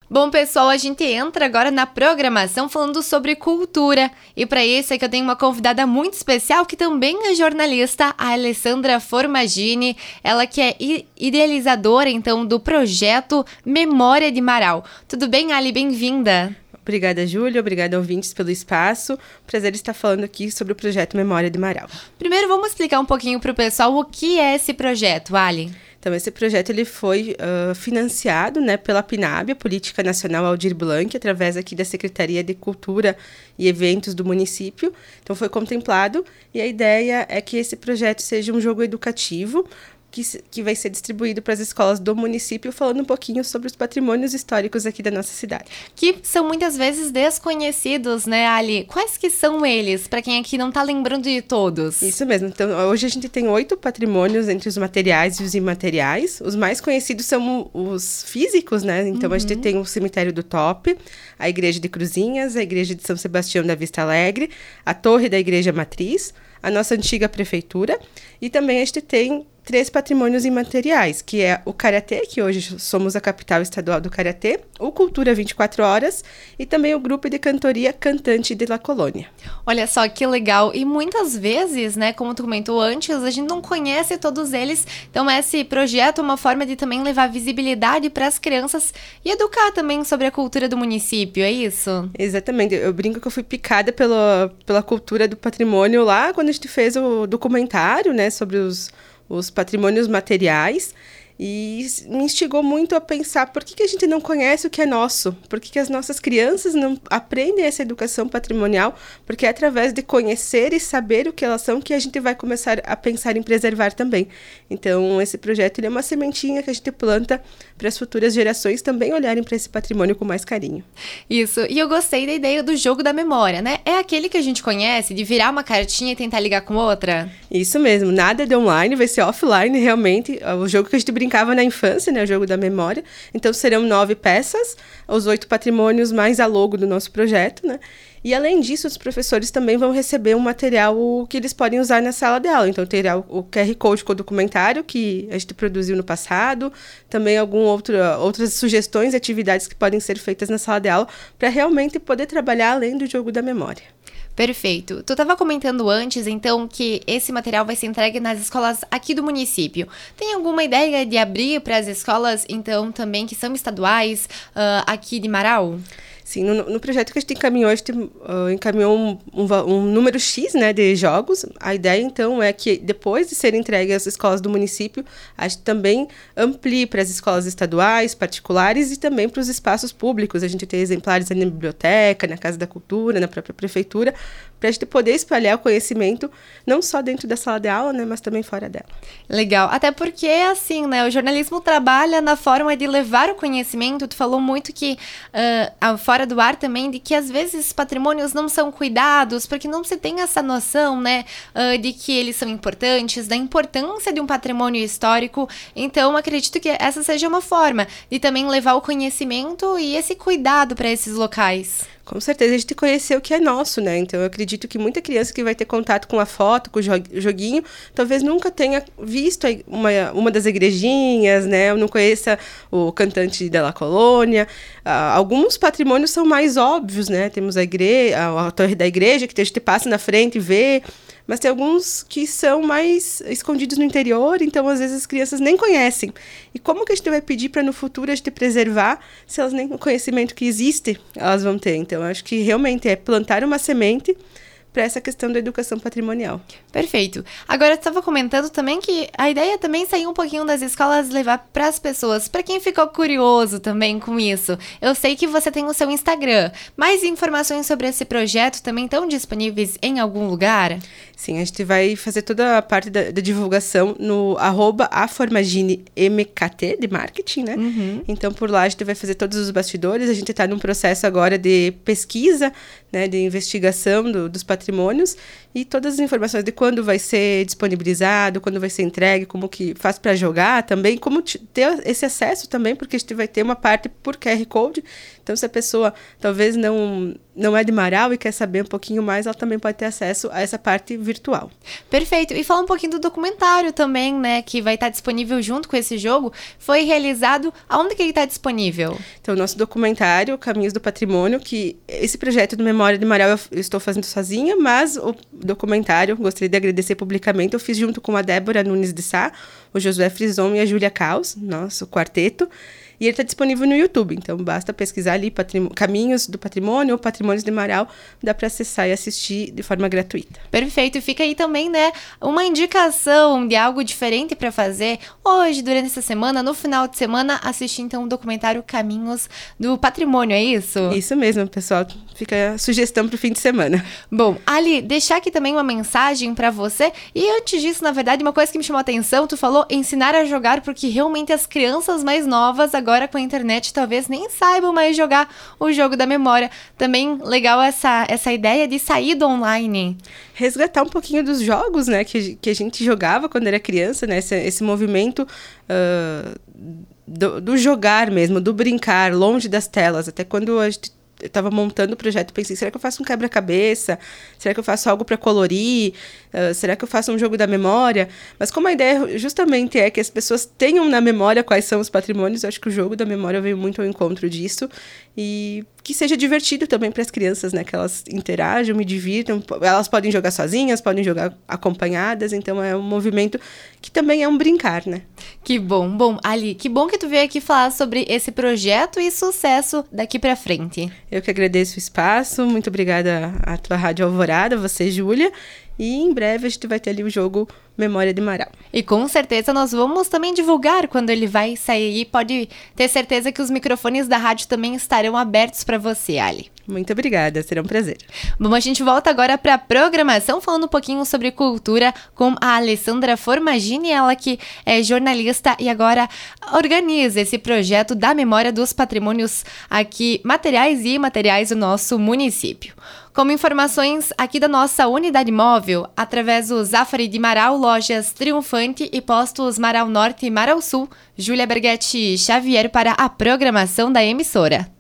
Bom, pessoal, a gente entra agora na programação falando sobre cultura. E para isso é que eu tenho uma convidada muito especial que também é jornalista, a Alessandra Formagini. Ela que é idealizadora, então, do projeto Memória de Marau. Tudo bem, Ali? Bem-vinda. Obrigada, Júlia. Obrigada, ouvintes, pelo espaço. Prazer estar falando aqui sobre o projeto Memória de Marau. Primeiro, vamos explicar um pouquinho para o pessoal o que é esse projeto, Ali. Então, esse projeto ele foi financiado, né, pela PNAB, a Política Nacional Aldir Blanc, através aqui da Secretaria de Cultura e Eventos do município. Então, foi contemplado e a ideia é que esse projeto seja um jogo educativo que vai ser distribuído para as escolas do município, falando um pouquinho sobre os patrimônios históricos aqui da nossa cidade. Que são muitas vezes desconhecidos, né, Ali? Quais que são eles, para quem aqui não está lembrando de todos? Isso mesmo. Então, hoje a gente tem 8 patrimônios entre os materiais e os imateriais. Os mais conhecidos são os físicos, né? Então, a gente tem o Cemitério do Top, a Igreja de Cruzinhas, a Igreja de São Sebastião da Vista Alegre, a Torre da Igreja Matriz, a nossa antiga prefeitura, e também a gente tem 3 patrimônios imateriais, que é o Karatê, que hoje somos a capital estadual do Karatê, o Cultura 24 Horas e também o grupo de cantoria Cantante de la Colônia. Olha só que legal, e muitas vezes, né, como tu comentou antes, a gente não conhece todos eles, então esse projeto é uma forma de também levar visibilidade para as crianças e educar também sobre a cultura do município, é isso? Exatamente, eu brinco que eu fui picada pela cultura do patrimônio lá quando a gente fez o documentário, né, sobre os patrimônios materiais, e me instigou muito a pensar por que a gente não conhece o que é nosso, por que as nossas crianças não aprendem essa educação patrimonial, porque é através de conhecer e saber o que elas são que a gente vai começar a pensar em preservar também. Então, esse projeto ele é uma sementinha que a gente planta para as futuras gerações também olharem para esse patrimônio com mais carinho. Isso, e eu gostei da ideia do jogo da memória, né? É aquele que a gente conhece, de virar uma cartinha e tentar ligar com outra? Isso mesmo, nada de online, vai ser offline realmente, o jogo que a gente brincava na infância, né, o jogo da memória. Então, serão 9 peças, os 8 patrimônios mais a logo do nosso projeto, né? E, além disso, os professores também vão receber um material que eles podem usar na sala de aula. Então, terá o QR Code com o documentário que a gente produziu no passado, também outras sugestões e atividades que podem ser feitas na sala de aula para realmente poder trabalhar além do jogo da memória. Perfeito. Tu estava comentando antes, então, que esse material vai ser entregue nas escolas aqui do município. Tem alguma ideia de abrir para as escolas, então, também que são estaduais aqui de Marau? Sim, no projeto que a gente encaminhou um número X, né, de jogos. A ideia, então, é que depois de serem entregues às escolas do município, a gente também amplie para as escolas estaduais, particulares e também para os espaços públicos. A gente tem exemplares na biblioteca, na Casa da Cultura, na própria prefeitura, para a gente poder espalhar o conhecimento, não só dentro da sala de aula, né, mas também fora dela. Legal, até porque, assim, né, o jornalismo trabalha na forma de levar o conhecimento. Tu falou muito que fora do ar também, de que às vezes patrimônios não são cuidados, porque não se tem essa noção, né, de que eles são importantes, da importância de um patrimônio histórico. Então, acredito que essa seja uma forma de também levar o conhecimento e esse cuidado para esses locais. Com certeza, a gente conhecer o que é nosso, né? Então, eu acredito que muita criança que vai ter contato com a foto, com o joguinho, talvez nunca tenha visto uma das igrejinhas, né? Ou não conheça o Cantante de la Colônia. Alguns patrimônios são mais óbvios, né? Temos a Torre da Igreja, que a gente passa na frente e vê. Mas tem alguns que são mais escondidos no interior, então às vezes as crianças nem conhecem. E como que a gente vai pedir para no futuro a gente preservar se elas nem o conhecimento que existe elas vão ter? Então, eu acho que realmente é plantar uma semente para essa questão da educação patrimonial. Perfeito. Agora, tu estava comentando também que a ideia também sair um pouquinho das escolas, levar para as pessoas. Para quem ficou curioso também com isso, eu sei que você tem o seu Instagram. Mais informações sobre esse projeto também estão disponíveis em algum lugar? Sim, a gente vai fazer toda a parte da divulgação no @aformaginemkt de marketing, né? Então, por lá a gente vai fazer todos os bastidores. A gente está num processo agora de pesquisa, né, de investigação dos patrimônios e todas as informações de quando vai ser disponibilizado, quando vai ser entregue, como que faz para jogar também, como ter esse acesso também, porque a gente vai ter uma parte por QR Code. Então, se a pessoa talvez não é de Marau e quer saber um pouquinho mais, ela também pode ter acesso a essa parte virtual. Perfeito. E fala um pouquinho do documentário também, né, que vai estar disponível junto com esse jogo. Foi realizado, aonde que ele está disponível? Então, o nosso documentário, Caminhos do Patrimônio, que esse projeto do Memória de Marau eu estou fazendo sozinha, mas o documentário, gostaria de agradecer publicamente, eu fiz junto com a Débora Nunes de Sá, o Josué Frison e a Júlia Caos, nosso quarteto. E ele está disponível no YouTube, então basta pesquisar ali Caminhos do Patrimônio ou Patrimônios de Marau, dá para acessar e assistir de forma gratuita. Perfeito, e fica aí também, né, uma indicação de algo diferente para fazer hoje, durante essa semana, no final de semana, assistir então o documentário Caminhos do Patrimônio, é isso? Isso mesmo, pessoal, fica a sugestão para o fim de semana. Bom, Ali, deixar aqui também uma mensagem para você, e antes disso, na verdade, uma coisa que me chamou a atenção, tu falou ensinar a jogar, porque realmente as crianças mais novas agora com a internet talvez nem saibam mais jogar o jogo da memória. Também legal essa ideia de sair do online. Resgatar um pouquinho dos jogos, né, que a gente jogava quando era criança, né, esse movimento do jogar mesmo, do brincar, longe das telas. Até quando eu estava montando o projeto, pensei, será que eu faço um quebra-cabeça? Será que eu faço algo para colorir? Será que eu faço um jogo da memória? Mas como a ideia justamente é que as pessoas tenham na memória quais são os patrimônios, eu acho que o jogo da memória veio muito ao encontro disso. E que seja divertido também para as crianças, né? Que elas interajam, me divirtam. Elas podem jogar sozinhas, podem jogar acompanhadas. Então, é um movimento que também é um brincar, né? Que bom. Bom, Ali, que bom que tu veio aqui falar sobre esse projeto e sucesso daqui para frente. Eu que agradeço o espaço. Muito obrigada à tua Rádio Alvorada, você, Júlia. E em breve a gente vai ter ali o jogo Memória de Marau. E com certeza nós vamos também divulgar quando ele vai sair. Pode ter certeza que os microfones da rádio também estarão abertos para você, Ali. Muito obrigada, será um prazer. Bom, a gente volta agora para a programação, falando um pouquinho sobre cultura com a Alessandra Formagini, ela que é jornalista e agora organiza esse projeto da memória dos patrimônios aqui, materiais e imateriais do nosso município. Como informações aqui da nossa unidade móvel, através do Zafari de Marau, lojas Triunfante e postos Marau Norte e Marau Sul, Júlia Berghetti Xavier para a programação da emissora.